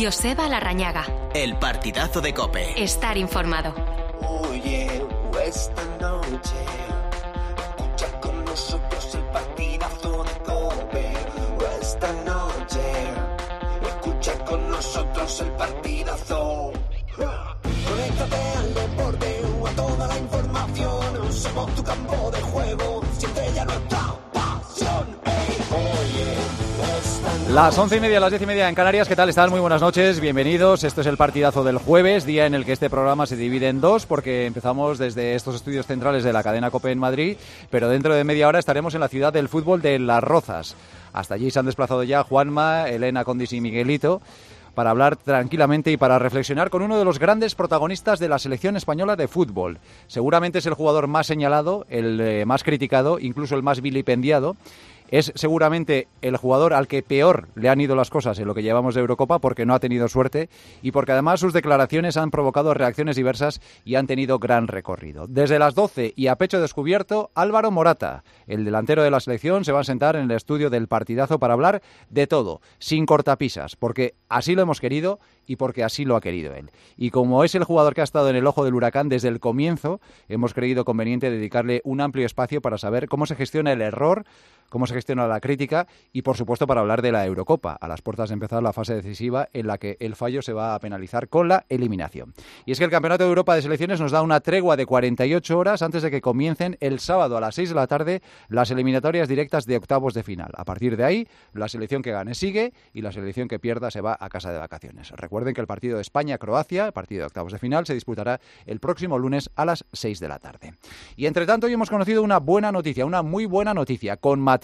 Joseba Larrañaga. El partidazo de COPE. Estar informado. Oye, esta noche escucha con nosotros el partidazo de COPE. Esta noche escucha con nosotros el partidazo. Conéctate al deporte o a toda la información. Somos tu campo de juego. Siente ya nuestra pasión. Oye, las 11:30, las 10:30 en Canarias. ¿Qué tal están? Muy buenas noches, bienvenidos. Esto es el partidazo del jueves, día en el que este programa se divide en dos, porque empezamos desde estos estudios centrales de la cadena COPE en Madrid, pero dentro de media hora estaremos en la ciudad del fútbol de Las Rozas. Hasta allí se han desplazado ya Juanma, Elena, Condis y Miguelito para hablar tranquilamente y para reflexionar con uno de los grandes protagonistas de la selección española de fútbol. Seguramente es el jugador más señalado, el más criticado, incluso el más vilipendiado. Es seguramente el jugador al que peor le han ido las cosas en lo que llevamos de Eurocopa, porque no ha tenido suerte y porque además sus declaraciones han provocado reacciones diversas y han tenido gran recorrido. Desde las 12 y a pecho descubierto, Álvaro Morata, el delantero de la selección, se va a sentar en el estudio del partidazo para hablar de todo, sin cortapisas, porque así lo hemos querido y porque así lo ha querido él. Y como es el jugador que ha estado en el ojo del huracán desde el comienzo, hemos creído conveniente dedicarle un amplio espacio para saber cómo se gestiona el error, cómo se gestiona la crítica y, por supuesto, para hablar de la Eurocopa, a las puertas de empezar la fase decisiva en la que el fallo se va a penalizar con la eliminación. Y es que el Campeonato de Europa de Selecciones nos da una tregua de 48 horas antes de que comiencen el sábado a las 6 de la tarde las eliminatorias directas de octavos de final. A partir de ahí, la selección que gane sigue y la selección que pierda se va a casa de vacaciones. Recuerden que el partido de España-Croacia, el partido de octavos de final, se disputará el próximo lunes a las 6 de la tarde. Y entre tanto, hoy hemos conocido una buena noticia, una muy buena noticia, con matices.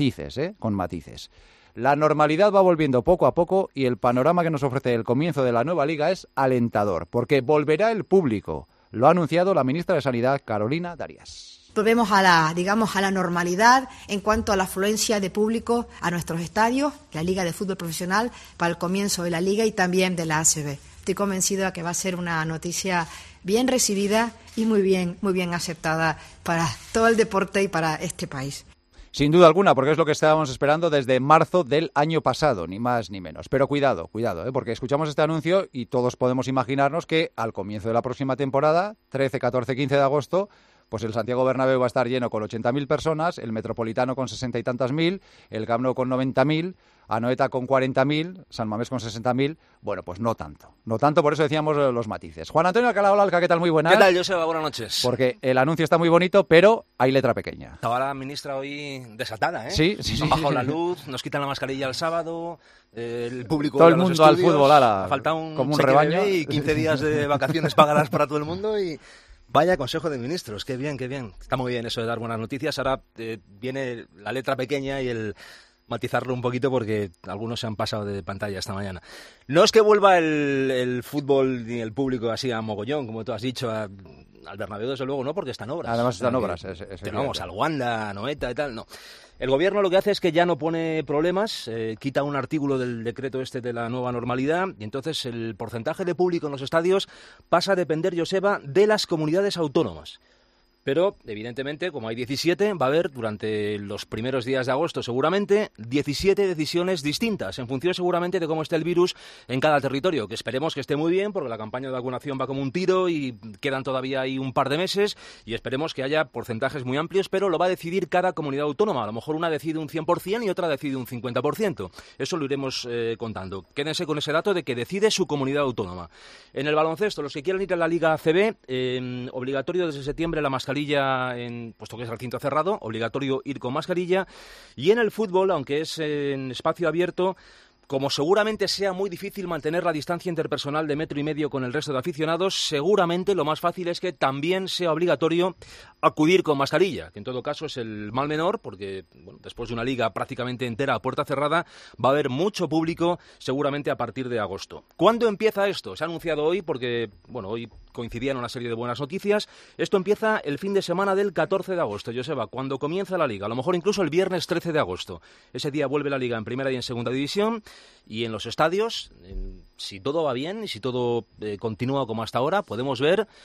La normalidad va volviendo poco a poco y el panorama que nos ofrece el comienzo de la nueva liga es alentador, porque volverá el público. Lo ha anunciado la ministra de Sanidad, Carolina Darias. Volvemos a la normalidad en cuanto a la afluencia de público a nuestros estadios, la Liga de Fútbol Profesional, para el comienzo de la Liga y también de la ACB. Estoy convencida de que va a ser una noticia bien recibida y muy bien aceptada para todo el deporte y para este país. Sin duda alguna, porque es lo que estábamos esperando desde marzo del año pasado, ni más ni menos. Pero cuidado, porque escuchamos este anuncio y todos podemos imaginarnos que al comienzo de la próxima temporada, 13, 14, 15 de agosto, pues el Santiago Bernabéu va a estar lleno con 80.000 personas, el Metropolitano con 60 y tantas mil, el Camp Nou con 90.000, Anoeta con 40.000, San Mamés con 60.000. Bueno, pues no tanto, por eso decíamos los matices. Juan Antonio Alcalá, hola Alca, ¿qué tal? Muy buenas. ¿Qué tal, Joseba? Buenas noches. Porque el anuncio está muy bonito, pero hay letra pequeña. Estaba la ministra hoy desatada, ¿eh? Sí. Han bajado la luz, nos quitan la mascarilla el sábado, el público... Todo el mundo al fútbol, ha faltado como un rebaño. Y 15 días de vacaciones pagadas para todo el mundo y... Vaya Consejo de Ministros, qué bien. Está muy bien eso de dar buenas noticias. Ahora viene la letra pequeña y el matizarlo un poquito porque algunos se han pasado de pantalla esta mañana. No es que vuelva el fútbol ni el público así a mogollón, como tú has dicho, al Bernabéu desde luego no, porque están obras. Además están obras. Pero vamos, al Wanda, a Anoeta y tal, no. El gobierno lo que hace es que ya no pone problemas, quita un artículo del decreto de la nueva normalidad y entonces el porcentaje de público en los estadios pasa a depender, Joseba, de las comunidades autónomas. Pero, evidentemente, como hay 17, va a haber, durante los primeros días de agosto, seguramente, 17 decisiones distintas, en función seguramente de cómo esté el virus en cada territorio, que esperemos que esté muy bien, porque la campaña de vacunación va como un tiro y quedan todavía ahí un par de meses, y esperemos que haya porcentajes muy amplios, pero lo va a decidir cada comunidad autónoma. A lo mejor una decide un 100% y otra decide un 50%. Eso lo iremos contando. Quédense con ese dato de que decide su comunidad autónoma. En el baloncesto, los que quieran ir a la Liga ACB, obligatorio desde septiembre la mascarilla, puesto que es recinto cerrado, obligatorio ir con mascarilla. Y en el fútbol, aunque es en espacio abierto, como seguramente sea muy difícil mantener la distancia interpersonal de 1,5 metros con el resto de aficionados, seguramente lo más fácil es que también sea obligatorio acudir con mascarilla, que en todo caso es el mal menor, porque después de una liga prácticamente entera a puerta cerrada, va a haber mucho público seguramente a partir de agosto. ¿Cuándo empieza esto? Se ha anunciado hoy porque, hoy coincidían una serie de buenas noticias. Esto empieza el fin de semana del 14 de agosto, Joseba, cuando comienza la liga, a lo mejor incluso el viernes 13 de agosto. Ese día vuelve la liga en primera y en segunda división. Y en los estadios, si todo va bien y si todo continúa como hasta ahora, podemos ver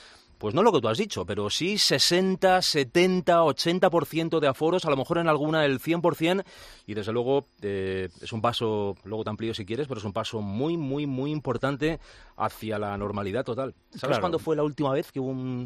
pues no lo que tú has dicho, pero sí 60, 70, 80% de aforos, a lo mejor en alguna el 100%, y desde luego es un paso, luego te amplío si quieres, pero es un paso muy, muy, muy importante hacia la normalidad total. ¿Sabes cuándo fue la última vez que hubo un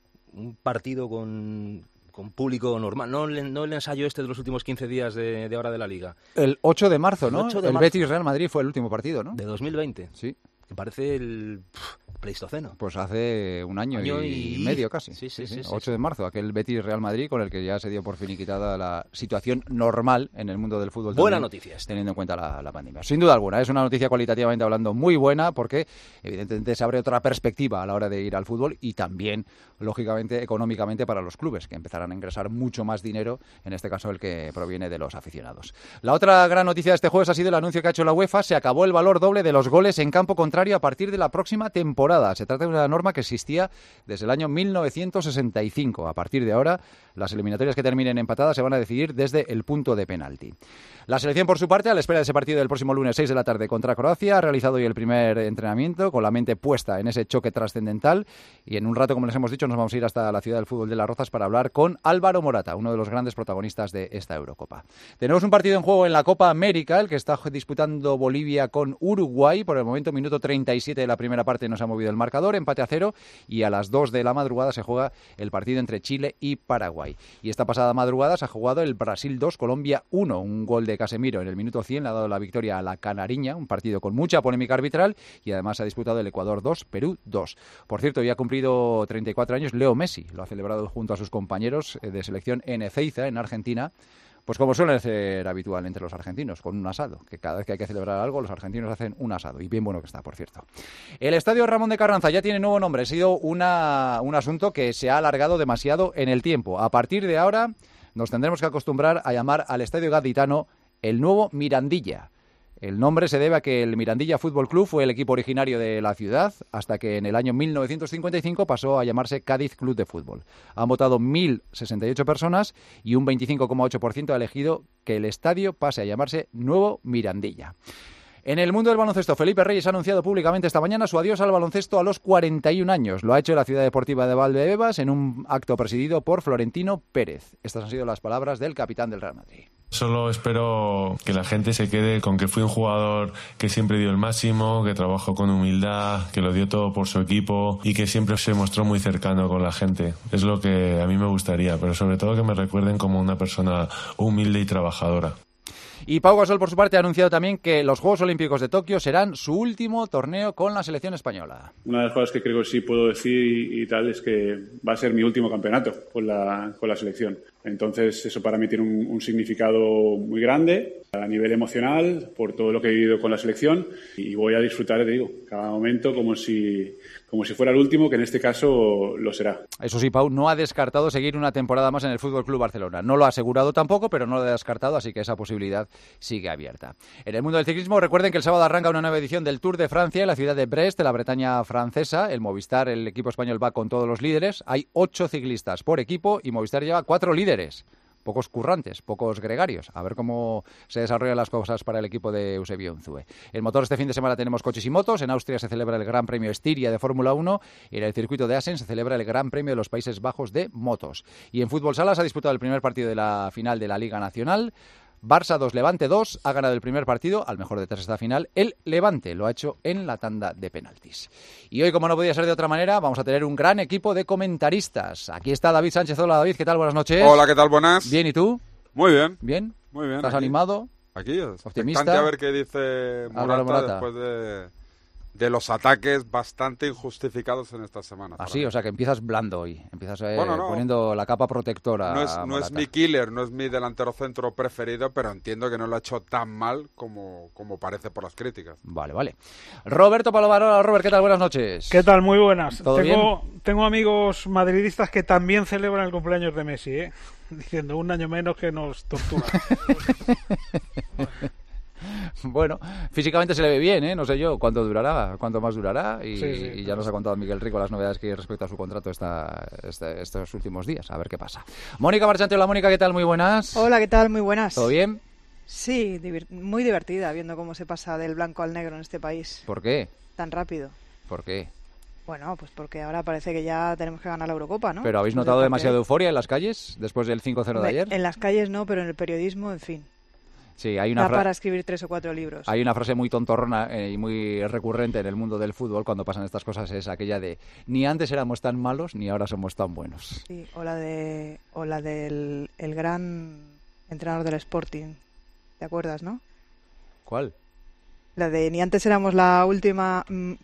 partido con público normal? No el ensayo este de los últimos 15 días de ahora de la Liga. El 8 de marzo, ¿no? El 8 de el marzo. Betis-Real Madrid fue el último partido, ¿no? De 2020. Sí. Que parece el Pleistoceno. Pues hace un año y medio casi. Sí. 8 de marzo, aquel Betis-Real Madrid con el que ya se dio por finiquitada la situación normal en el mundo del fútbol. Buena noticia esta. Teniendo en cuenta la pandemia. Sin duda alguna, es una noticia cualitativamente hablando muy buena porque evidentemente se abre otra perspectiva a la hora de ir al fútbol y también, lógicamente, económicamente para los clubes, que empezarán a ingresar mucho más dinero, en este caso el que proviene de los aficionados. La otra gran noticia de este jueves ha sido el anuncio que ha hecho la UEFA. Se acabó el valor doble de los goles en campo contrario a partir de la próxima temporada. Se trata de una norma que existía desde el año 1965. A partir de ahora, las eliminatorias que terminen empatadas se van a decidir desde el punto de penalti. La selección, por su parte, a la espera de ese partido del próximo lunes 6 de la tarde contra Croacia, ha realizado hoy el primer entrenamiento con la mente puesta en ese choque trascendental y en un rato, como les hemos dicho, nos vamos a ir hasta la ciudad del fútbol de Las Rozas para hablar con Álvaro Morata, uno de los grandes protagonistas de esta Eurocopa. Tenemos un partido en juego en la Copa América, el que está disputando Bolivia con Uruguay. Por el momento, minuto 37 de la primera parte no se ha movido el marcador, empate a 0, y a las 2 de la madrugada se juega el partido entre Chile y Paraguay. Y esta pasada madrugada se ha jugado el Brasil 2, Colombia 1, un gol de Casemiro en el minuto 100 le ha dado la victoria a la Canariña, un partido con mucha polémica arbitral, y además se ha disputado el Ecuador 2, Perú 2. Por cierto, hoy ha cumplido 34 años Leo Messi, lo ha celebrado junto a sus compañeros de selección en Ezeiza, en Argentina, pues como suele ser habitual entre los argentinos, con un asado, que cada vez que hay que celebrar algo, los argentinos hacen un asado, y bien bueno que está, por cierto. El Estadio Ramón de Carranza ya tiene nuevo nombre, ha sido un asunto que se ha alargado demasiado en el tiempo. A partir de ahora nos tendremos que acostumbrar a llamar al Estadio Gaditano el nuevo Mirandilla. El nombre se debe a que el Mirandilla Fútbol Club fue el equipo originario de la ciudad, hasta que en el año 1955 pasó a llamarse Cádiz Club de Fútbol. Han votado 1.068 personas y un 25,8% ha elegido que el estadio pase a llamarse Nuevo Mirandilla. En el mundo del baloncesto, Felipe Reyes ha anunciado públicamente esta mañana su adiós al baloncesto a los 41 años. Lo ha hecho en la Ciudad Deportiva de Valdebebas en un acto presidido por Florentino Pérez. Estas han sido las palabras del capitán del Real Madrid. Solo espero que la gente se quede con que fui un jugador que siempre dio el máximo, que trabajó con humildad, que lo dio todo por su equipo y que siempre se mostró muy cercano con la gente. Es lo que a mí me gustaría, pero sobre todo que me recuerden como una persona humilde y trabajadora. Y Pau Gasol, por su parte, ha anunciado también que los Juegos Olímpicos de Tokio serán su último torneo con la selección española. Una de las cosas que creo que sí puedo decir y tal es que va a ser mi último campeonato con la selección. Entonces eso para mí tiene un significado muy grande a nivel emocional por todo lo que he vivido con la selección y voy a disfrutar, te digo, cada momento como si fuera el último, que en este caso lo será. Eso sí, Pau no ha descartado seguir una temporada más en el Fútbol Club Barcelona. No lo ha asegurado tampoco, pero no lo ha descartado, así que esa posibilidad sigue abierta. En el mundo del ciclismo, recuerden que el sábado arranca una nueva edición del Tour de Francia en la ciudad de Brest, de la Bretaña francesa. El Movistar, el equipo español, va con todos los líderes. Hay 8 ciclistas por equipo y Movistar lleva 4 líderes. Pocos currantes, pocos gregarios. A ver cómo se desarrollan las cosas para el equipo de Eusebio Unzue. En motor este fin de semana tenemos coches y motos. En Austria se celebra el Gran Premio Estiria de Fórmula 1 y en el circuito de Assen se celebra el Gran Premio de los Países Bajos de motos. Y en fútbol sala se ha disputado el primer partido de la final de la Liga Nacional. Barça 2, Levante 2, ha ganado el primer partido, al mejor de 3 esta final, el Levante, lo ha hecho en la tanda de penaltis. Y hoy, como no podía ser de otra manera, vamos a tener un gran equipo de comentaristas. Aquí está David Sánchez. Hola David, ¿qué tal? Buenas noches. Hola, ¿qué tal? Buenas. Bien, ¿y tú? Muy bien. ¿Bien? Muy bien. ¿Estás aquí, animado? Aquí, optimista. A ver qué dice Morata después de los ataques bastante injustificados en esta semana. Así, o sea que empiezas blando hoy, empiezas poniendo la capa protectora. No es mi killer, no es mi delantero centro preferido, pero entiendo que no lo ha hecho tan mal como parece por las críticas. Vale. Roberto Palomarola. Robert, ¿qué tal? Buenas noches. ¿Qué tal? Muy buenas. Bien? Tengo amigos madridistas que también celebran el cumpleaños de Messi, diciendo un año menos que nos tortura. Bueno, físicamente se le ve bien, no sé yo cuánto más durará y, sí, y ya nos ha contado Miguel Rico las novedades que hay respecto a su contrato estos últimos días, a ver qué pasa. Mónica Marchante. Hola Mónica, ¿qué tal? Muy buenas. Hola, ¿qué tal? Muy buenas. ¿Todo bien? Sí, muy divertida viendo cómo se pasa del blanco al negro en este país. ¿Por qué? Tan rápido. ¿Por qué? Bueno, pues porque ahora parece que ya tenemos que ganar la Eurocopa, ¿no? ¿Pero habéis notado demasiada euforia en las calles después del 5-0 de ayer? En las calles no, pero en el periodismo, en fin. Sí, hay una da para escribir 3 o 4 libros. Hay una frase muy tontorrona y muy recurrente en el mundo del fútbol cuando pasan estas cosas, es aquella de ni antes éramos tan malos ni ahora somos tan buenos. Sí, o la del el gran entrenador del Sporting. ¿Te acuerdas, no? ¿Cuál? La de ni antes éramos la última...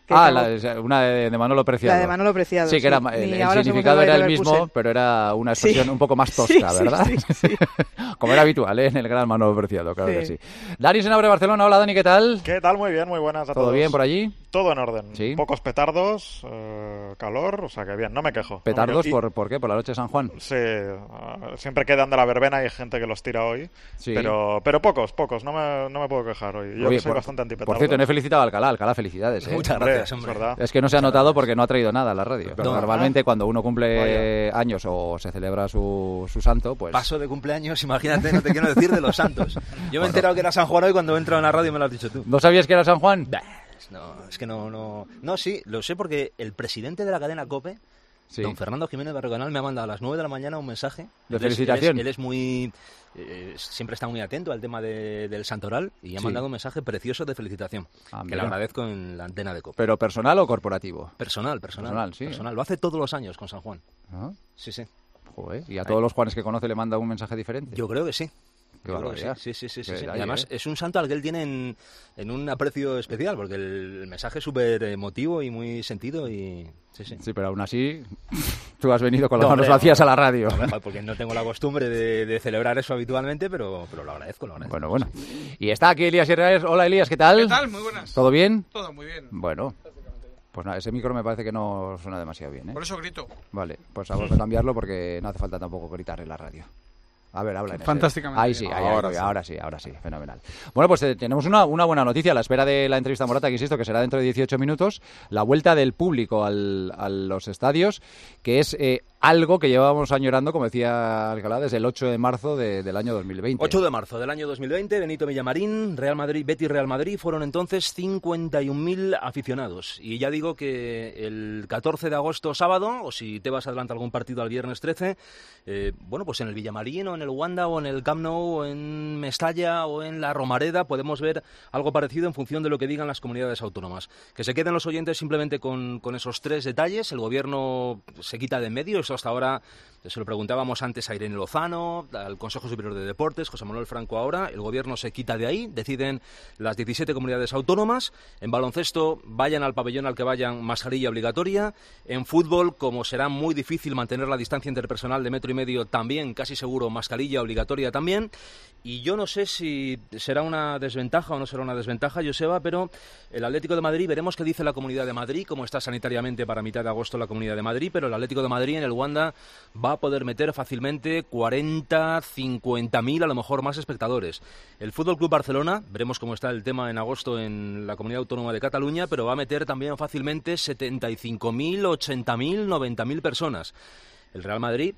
una de Manolo Preciado. La de Manolo Preciado. Sí, que era, el significado era el mismo, pero era una expresión un poco más tosca, ¿verdad? Sí. Como era habitual, en el gran Manolo Preciado, claro que sí. Dani Senabre, Barcelona. Hola, Dani, ¿qué tal? ¿Qué tal? Muy bien, muy buenas a todos. ¿Todo bien por allí? Todo en orden. ¿Sí? Pocos petardos, calor, o sea que bien, no me quejo. ¿Petardos por qué? ¿Por la noche de San Juan? Sí, siempre quedan de la verbena y hay gente que los tira hoy, sí. pero pocos, no me puedo quejar hoy. Yo soy bastante antipetardo. Por cierto, no he felicitado a Alcalá, felicidades. Muchas gracias, hombre. Es que no se ha notado porque no ha traído nada a la radio. Pero normalmente cuando uno cumple años o se celebra su santo, pues... Paso de cumpleaños, imagínate, no te quiero decir de los santos. Yo me he enterado que era San Juan hoy cuando entro en la radio y me lo has dicho tú. ¿No sabías que era San Juan? No, es que no, sí, lo sé porque el presidente de la cadena COPE, don Fernando Jiménez Barrocanal, me ha mandado a las 9 de la mañana un mensaje de felicitación. Él es muy... siempre está muy atento al tema del santoral y ha mandado un mensaje precioso de felicitación, que le agradezco en la antena de COPE. ¿Pero personal o corporativo? Personal, sí. Personal. Lo hace todos los años con San Juan. Sí. Joder, ¿y a todos los Juanes que conoce le manda un mensaje diferente? Yo creo que sí. Qué barbaridad. Sí. Y además es un santo al que él tiene en un aprecio especial, porque el mensaje es súper emotivo y muy sentido y... Sí, pero aún así tú has venido con las manos vacías a la radio. No, porque no tengo la costumbre de celebrar eso habitualmente, pero lo agradezco. Bueno. Y está aquí Elías Herrera. Hola, Elías, ¿qué tal? ¿Qué tal? Muy buenas. ¿Todo bien? Todo muy bien. Bueno. Pues nada, ese micro me parece que no suena demasiado bien, ¿eh? Por eso grito. Vale, pues vamos a cambiarlo porque no hace falta tampoco gritar en la radio. A ver, habla en ese. Fantásticamente. Ahí sí, ahora sí, fenomenal. Bueno, pues tenemos una buena noticia a la espera de la entrevista a Morata, que insisto que será dentro de 18 minutos, la vuelta del público a los estadios, que es algo que llevábamos añorando, como decía Alcalá, desde el 8 de marzo del año 2020. 8 de marzo del año 2020, Benito Villamarín, Real Madrid, Betis Real Madrid, fueron entonces 51.000 aficionados. Y ya digo que el 14 de agosto, sábado, o si te vas adelante algún partido al viernes 13, pues en el Villamarín o en el Wanda o en el Camp Nou o en Mestalla o en la Romareda podemos ver algo parecido en función de lo que digan las comunidades autónomas. Que se queden los oyentes simplemente con esos 3 detalles. El gobierno se quita de en medio. Eso hasta ahora se lo preguntábamos antes a Irene Lozano, al Consejo Superior de Deportes, José Manuel Franco ahora. El gobierno se quita de ahí, deciden las 17 comunidades autónomas. En baloncesto, vayan al pabellón al que vayan, mascarilla obligatoria. En fútbol, como será muy difícil mantener la distancia interpersonal de 1,5 metros, también, casi seguro, mascarilla obligatoria también. Y yo no sé si será una desventaja o no será una desventaja, Joseba, pero el Atlético de Madrid, veremos qué dice la Comunidad de Madrid, cómo está sanitariamente para mitad de agosto la Comunidad de Madrid, pero el Atlético de Madrid en el Wanda va a poder meter fácilmente 40, 50.000, a lo mejor más espectadores. El Fútbol Club Barcelona, veremos cómo está el tema en agosto en la Comunidad Autónoma de Cataluña, pero va a meter también fácilmente 75.000, 80.000, 90.000 personas. El Real Madrid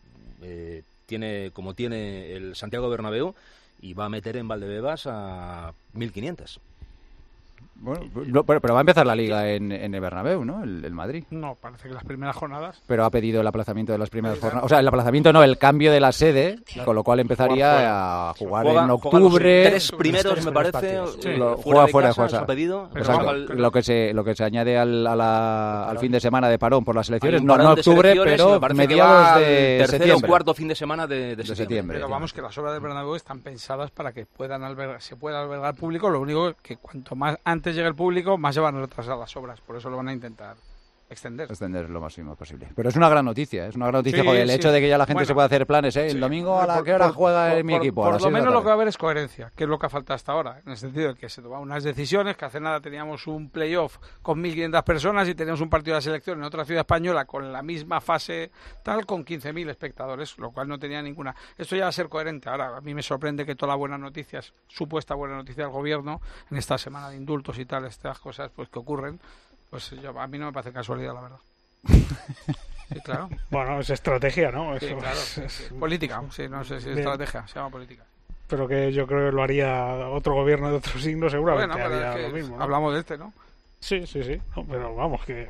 tiene el Santiago Bernabéu y va a meter en Valdebebas a 1.500. Bueno, pero va a empezar la Liga en el Bernabéu, ¿no? El Madrid. No, parece que las primeras jornadas. Pero ha pedido el aplazamiento de las primeras jornadas. O sea, el aplazamiento no, el cambio de la sede, con lo cual empezaría a jugar en octubre. Los 3 primeros, me parece. Juega fuera. Pedido. Lo que se añade al fin de semana de parón por las elecciones, no octubre, pero mediados de tercer septiembre. o cuarto fin de semana de septiembre. Pero vamos, que las obras del Bernabéu están pensadas para que se pueda albergar público. Lo único que cuanto más antes llegue el público, más se van a retrasar las obras. Por eso lo van a intentar extender lo máximo posible. Pero es una gran noticia, joder, el hecho de que ya la gente se pueda hacer planes, el domingo a la que hora juega mi equipo. Por lo menos lo que va a haber es coherencia, que es lo que ha faltado hasta ahora, en el sentido de que se toman unas decisiones, que hace nada teníamos un playoff con 1.500 personas y teníamos un partido de la selección en otra ciudad española con la misma fase tal, con 15.000 espectadores, lo cual no tenía ninguna. Esto ya va a ser coherente. Ahora, a mí me sorprende que toda la buena noticia, supuesta buena noticia del gobierno, en esta semana de indultos y tal, estas cosas pues que ocurren, pues a mí no me parece casualidad, la verdad. Sí, claro. Bueno, es estrategia, ¿no? Sí, claro. Es política. Sí, no sé si es estrategia, se llama política. Pero que yo creo que lo haría otro gobierno de otro signo, seguramente haría lo mismo, ¿no? Hablamos de este, ¿no? Sí. No, pero vamos, que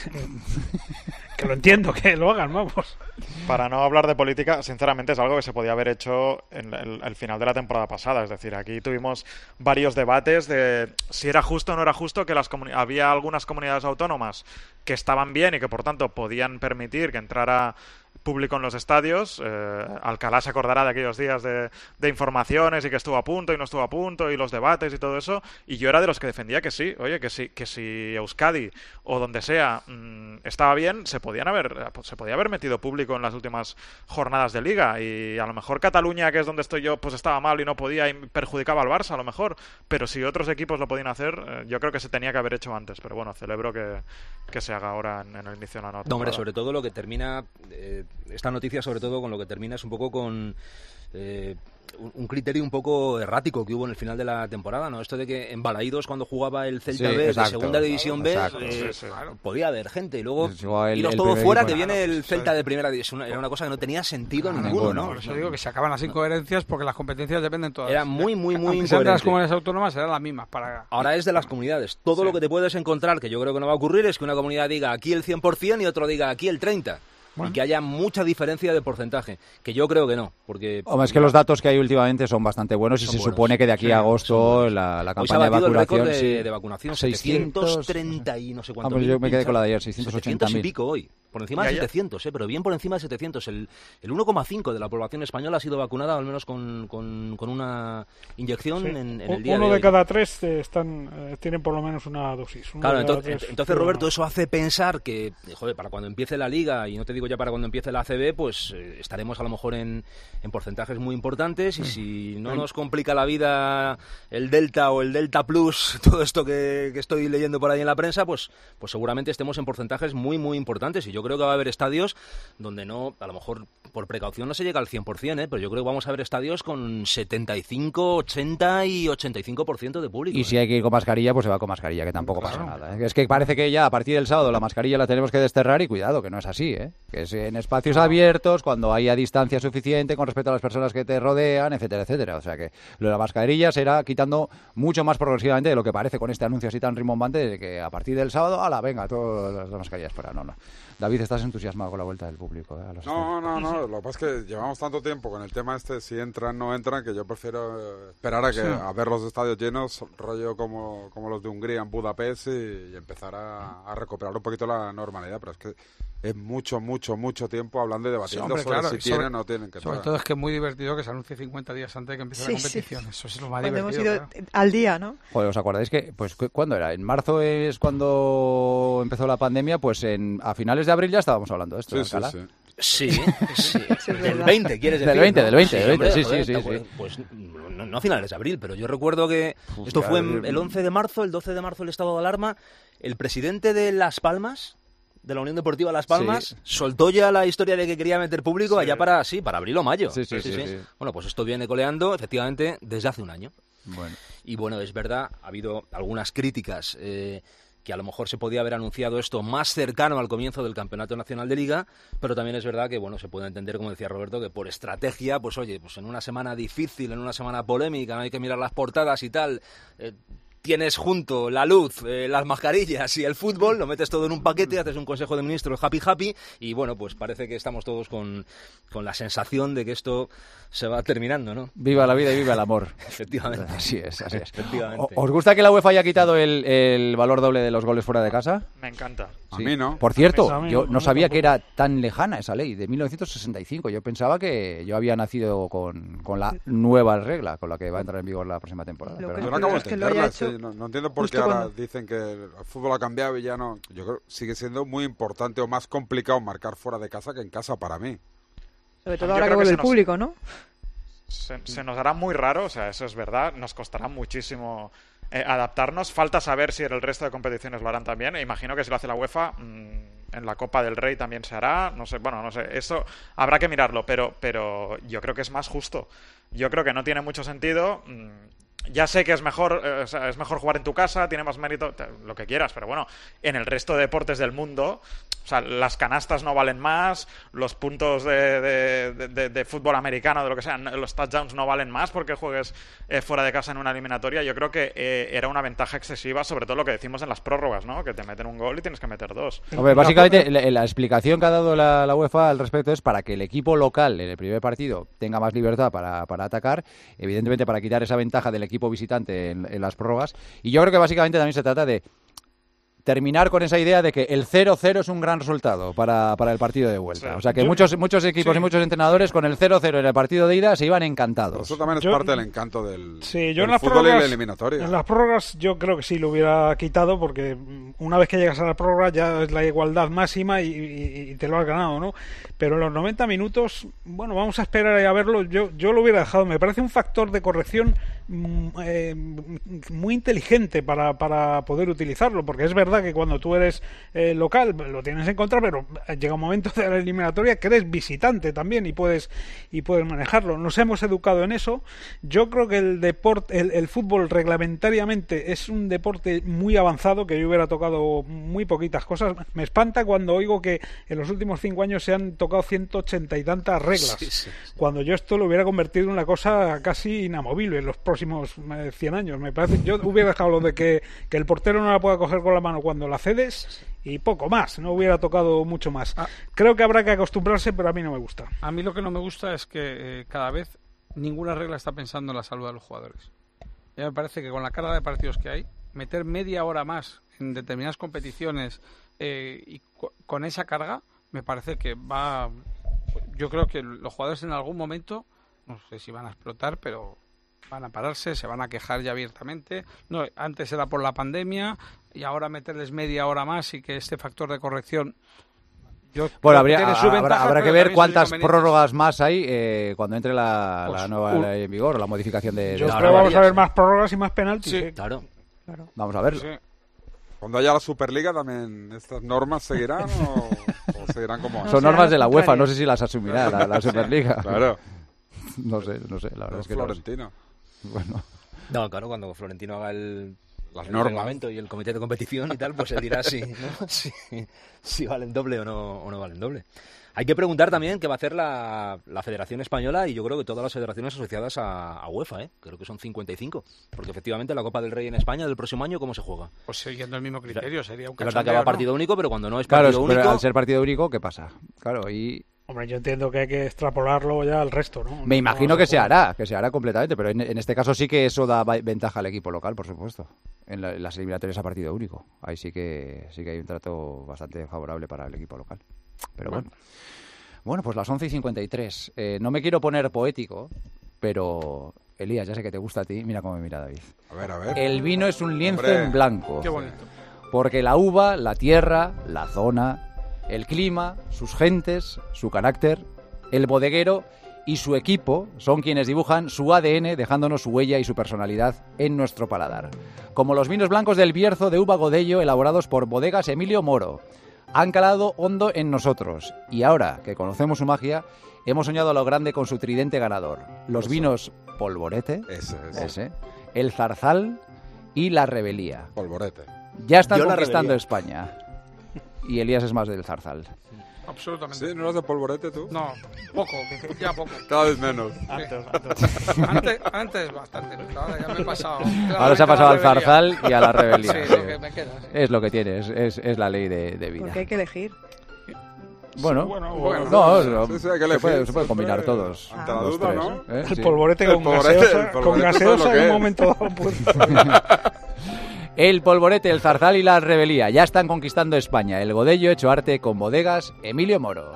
lo entiendo, que lo hagan, vamos. Para no hablar de política, sinceramente es algo que se podía haber hecho en el final de la temporada pasada. Es decir, aquí tuvimos varios debates de si era justo o no era justo que había algunas comunidades autónomas que estaban bien y que por tanto podían permitir que entrara público en los estadios. Alcalá se acordará de aquellos días de informaciones y que estuvo a punto y no estuvo a punto y los debates y todo eso, y yo era de los que defendía que sí, oye, que si Euskadi o donde sea estaba bien, se podía haber metido público en las últimas jornadas de Liga, y a lo mejor Cataluña, que es donde estoy yo, pues estaba mal y no podía y perjudicaba al Barça a lo mejor, pero si otros equipos lo podían hacer, yo creo que se tenía que haber hecho antes, pero bueno, celebro que se haga ahora en el inicio de la nota. No, hombre, sobre todo lo que termina esta noticia, sobre todo con lo que termina, es un poco con un criterio un poco errático que hubo en el final de la temporada, ¿no? Esto de que en Balaídos, cuando jugaba el Celta B de Segunda División B, podía haber gente, y luego iros todo fuera, que viene el Celta de Primera División. Era una cosa que no tenía sentido ninguno, ¿no? Por eso digo que se acaban las incoherencias, porque las competencias dependen todas. Era muy incoherente. De las comunidades autónomas eran las mismas. Ahora es de las comunidades. Todo lo que te puedes encontrar, que yo creo que no va a ocurrir, es que una comunidad diga aquí el 100% y otro diga aquí el 30%. Y que haya mucha diferencia de porcentaje, que yo creo que no, porque... Hombre, es que los datos que hay últimamente son bastante buenos y se supone que de aquí a agosto la campaña de vacunación... de vacunación, 630 y no sé cuánto. Yo me quedé con la de ayer, 680.000. Y pico hoy, por encima de 700, pero bien por encima de 700. El 1,5 de la población española ha sido vacunada, al menos con una inyección en el día de hoy. Uno de cada 3 tienen por lo menos una dosis. Claro, entonces Roberto, eso hace pensar que, joder, para cuando empiece la Liga, y no te digo ya para cuando empiece la ACB, pues estaremos a lo mejor en porcentajes muy importantes, y si no nos complica la vida el Delta o el Delta Plus, todo esto que estoy leyendo por ahí en la prensa, pues seguramente estemos en porcentajes muy, muy importantes, y yo creo que va a haber estadios donde no, a lo mejor por precaución no se llega al 100%, pero yo creo que vamos a ver estadios con 75, 80 y 85% de público. Y si hay que ir con mascarilla, pues se va con mascarilla, que tampoco pasa nada. Es que parece que ya a partir del sábado la mascarilla la tenemos que desterrar, y cuidado, que no es así, que es en espacios abiertos, cuando haya distancia suficiente con respecto a las personas que te rodean, etcétera, etcétera. O sea que lo de la mascarilla se irá quitando mucho más progresivamente de lo que parece con este anuncio así tan rimbombante de que a partir del sábado, ¡hala, venga, todas las mascarillas fuera! No. David, estás entusiasmado con la vuelta del público. No, lo que pasa es que llevamos tanto tiempo con el tema si entran, no entran, que yo prefiero esperar a ver los estadios llenos, rollo como los de Hungría en Budapest, y empezar a recuperar un poquito la normalidad, pero es que es mucho tiempo hablando y debatiendo sobre si tienen o no tienen que entrar. Sobre todo es que es muy divertido que se anuncie 50 días antes de que empiece la competición. Eso es lo más divertido. Hemos ido al día, ¿no? Joder, ¿os acordáis que, pues, cuándo era? En marzo es cuando empezó la pandemia, pues a finales de abril ya estábamos hablando de esto. Sí. Del 20, ¿quieres decir? Del 20, sí. Pues no a finales de abril, pero yo recuerdo que esto fue el 11 de marzo, el 12 de marzo el estado de alarma. El presidente de Las Palmas, de la Unión Deportiva Las Palmas, soltó ya la historia de que quería meter público allá para abril o mayo. Sí. Bueno, pues esto viene coleando, efectivamente, desde hace un año. Y bueno, es verdad, ha habido algunas críticas que a lo mejor se podía haber anunciado esto más cercano al comienzo del Campeonato Nacional de Liga, pero también es verdad que, bueno, se puede entender, como decía Roberto, que por estrategia, pues oye, pues en una semana difícil, en una semana polémica, no hay que mirar las portadas y tal, tienes junto la luz, las mascarillas y el fútbol, lo metes todo en un paquete, haces un consejo de ministros happy, y bueno, pues parece que estamos todos con la sensación de que esto se va terminando, ¿no? Viva la vida y viva el amor. Efectivamente. Así es. Efectivamente. ¿Os gusta que la UEFA haya quitado el valor doble de los goles fuera de casa? Me encanta. A mí no. Por cierto, yo no sabía que era tan lejana esa ley, de 1965. Yo pensaba que yo había nacido con la nueva regla, con la que va a entrar en vigor la próxima temporada. Yo no acabo de entenderla, no entiendo por qué ahora dicen que el fútbol ha cambiado y ya no. Yo creo que sigue siendo muy importante o más complicado marcar fuera de casa que en casa para mí. Sobre todo ahora que vuelve el público, ¿no? Se nos hará muy raro, o sea, eso es verdad, nos costará muchísimo adaptarnos. Falta saber si en el resto de competiciones lo harán también. Imagino que si lo hace la UEFA, en la Copa del Rey también se hará. No sé, eso habrá que mirarlo, pero yo creo que es más justo. Yo creo que no tiene mucho sentido. Ya sé que es mejor jugar en tu casa, tiene más mérito, lo que quieras, pero bueno, en el resto de deportes del mundo O sea, las canastas no valen más, los puntos de fútbol americano, de lo que sea, los touchdowns no valen más porque juegues fuera de casa en una eliminatoria. Yo creo que era una ventaja excesiva, sobre todo lo que decimos en las prórrogas, ¿no? Que te meten un gol y tienes que meter 2. Hombre, básicamente la explicación que ha dado la UEFA al respecto es para que el equipo local en el primer partido tenga más libertad para atacar, evidentemente para quitar esa ventaja del equipo visitante en las prórrogas. Y yo creo que básicamente también se trata de terminar con esa idea de que el 0-0 es un gran resultado para el partido de vuelta. O sea que muchos equipos y muchos entrenadores con el 0-0 en el partido de ida se iban encantados. Eso también es parte del encanto del en las fútbol y la eliminatoria. En las prórrogas yo creo que sí lo hubiera quitado, porque una vez que llegas a la prórroga ya es la igualdad máxima y te lo has ganado, ¿no? Pero en los 90 minutos, bueno, vamos a esperar a verlo. Yo lo hubiera dejado. Me parece un factor de corrección muy inteligente para poder utilizarlo, porque es verdad que cuando tú eres local lo tienes en contra, pero llega un momento de la eliminatoria que eres visitante también y puedes manejarlo. Nos hemos educado en eso. Yo creo que el fútbol reglamentariamente es un deporte muy avanzado, que yo hubiera tocado muy poquitas cosas. Me espanta cuando oigo que en los últimos 5 años se han tocado 180 y tantas reglas, cuando yo esto lo hubiera convertido en una cosa casi inamovible en los próximos 100 años. Me parece, yo hubiera dejado lo de que el portero no la pueda coger con la mano cuando la cedes y poco más, no hubiera tocado mucho más. Creo que habrá que acostumbrarse, pero a mí no me gusta. A mí lo que no me gusta es que cada vez ninguna regla está pensando en la salud de los jugadores. Ya me parece que con la carga de partidos que hay, meter media hora más en determinadas competiciones y con esa carga, me parece que va... Yo creo que los jugadores en algún momento, no sé si van a explotar, pero van a pararse, se van a quejar ya abiertamente. No, antes era por la pandemia y ahora meterles media hora más y que este factor de corrección... Bueno, habrá que ver cuántas prórrogas más hay cuando entre la nueva ley en vigor, la modificación de... Yo creo que vamos a ver más prórrogas y más penaltis. Sí, claro. Vamos a verlo. Sí. Cuando haya la Superliga también, ¿estas normas seguirán o seguirán como Son normas de la UEFA, no sé si las asumirá la Superliga. Claro. No sé, la verdad es que Florentino. Bueno. No, claro, cuando Florentino haga el normas y el comité de competición y tal, pues él dirá si valen doble o no valen doble. Hay que preguntar también qué va a hacer la Federación Española y yo creo que todas las federaciones asociadas a UEFA, creo que son 55, porque efectivamente la Copa del Rey en España del próximo año, ¿cómo se juega? Pues siguiendo el mismo criterio, sería un cachondeo. Es verdad que va partido único, pero cuando no es partido único... Pero al ser partido único, ¿qué pasa? Claro, y... Hombre, yo entiendo que hay que extrapolarlo ya al resto, ¿no? Me imagino que se hará completamente, pero en este caso sí que eso da ventaja al equipo local, por supuesto. En las eliminatorias a partido único. Ahí sí que hay un trato bastante favorable para el equipo local. Pero bueno, pues las 11:53. No me quiero poner poético, pero Elías, ya sé que te gusta a ti. Mira cómo me mira David. A ver. El vino es un lienzo en blanco. Qué bonito. Porque la uva, la tierra, la zona, el clima, sus gentes, su carácter, el bodeguero y su equipo son quienes dibujan su ADN, dejándonos su huella y su personalidad en nuestro paladar. Como los vinos blancos del Bierzo de uva Godello, elaborados por Bodegas Emilio Moro. Han calado hondo en nosotros y ahora que conocemos su magia, hemos soñado a lo grande con su tridente ganador. Los vinos Polvorete, ese, el Zarzal y la Rebelía. Polvorete. Ya están conquistando España. Y Elías es más del Zarzal. Absolutamente. ¿Sí? ¿No eres de Polvorete tú? No, poco, ya poco. Cada vez menos. Antes bastante, pero ahora ya me he pasado. Ahora se ha pasado al Zarzal y a la Rebelía. Sí, lo que me queda. Sí. Es lo que tiene, es la ley de vida. Porque hay que elegir. Bueno, hay que elegir. Se puede combinar todos. Ante la duda, ¿no? El polvorete con gaseosa en un momento dado. El Polvorete, el Zarzal y la Rebelía ya están conquistando España. El Godello hecho arte con Bodegas Emilio Moro.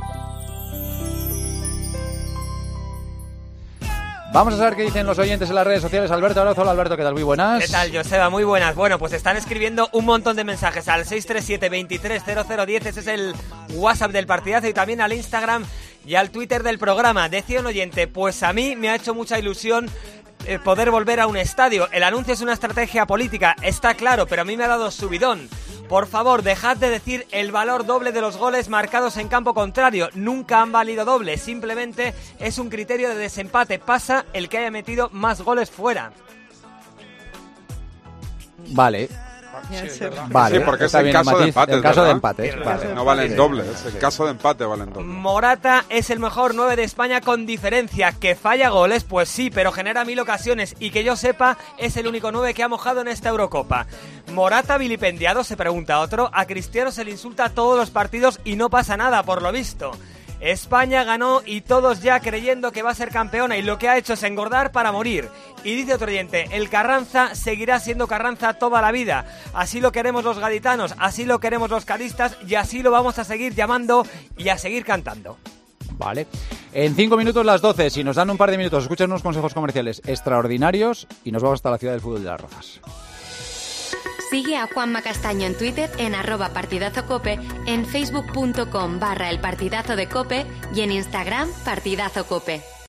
Vamos a saber qué dicen los oyentes en las redes sociales. Alberto Arauzo. Hola, Alberto, ¿qué tal? Muy buenas. ¿Qué tal, Joseba? Muy buenas. Bueno, pues están escribiendo un montón de mensajes al 637-230010. Ese es el WhatsApp del partidazo, y también al Instagram y al Twitter del programa. Decía un oyente, pues a mí me ha hecho mucha ilusión poder volver a un estadio. El anuncio es una estrategia política, está claro, pero a mí me ha dado subidón. Por favor, dejad de decir el valor doble de los goles marcados en campo contrario. Nunca han valido doble, simplemente es un criterio de desempate. Pasa el que haya metido más goles fuera. Vale. Vale, sí, porque es está en bien caso el de matiz, empate. en caso de ¿verdad? empate. Vale. No valen dobles, en caso de empate valen dobles. Morata es el mejor 9 de España con diferencia. ¿Que falla goles? Pues sí, pero genera 1000 ocasiones y que yo sepa es el único 9 que ha mojado en esta Eurocopa. Morata vilipendiado, se pregunta otro. A Cristiano se le insulta todos los partidos y no pasa nada, por lo visto. España ganó y todos ya creyendo que va a ser campeona y lo que ha hecho es engordar para morir. Y dice otro oyente, el Carranza seguirá siendo Carranza toda la vida. Así lo queremos los gaditanos, así lo queremos los cadistas y así lo vamos a seguir llamando y a seguir cantando. Vale. En 5 minutos las 12, si nos dan un par de minutos, escuchen unos consejos comerciales extraordinarios y nos vamos hasta la ciudad del fútbol de Las Rozas. Sigue a Juanma Castaño en Twitter en @partidazocope, en facebook.com/elpartidazo de Cope y en Instagram partidazocope.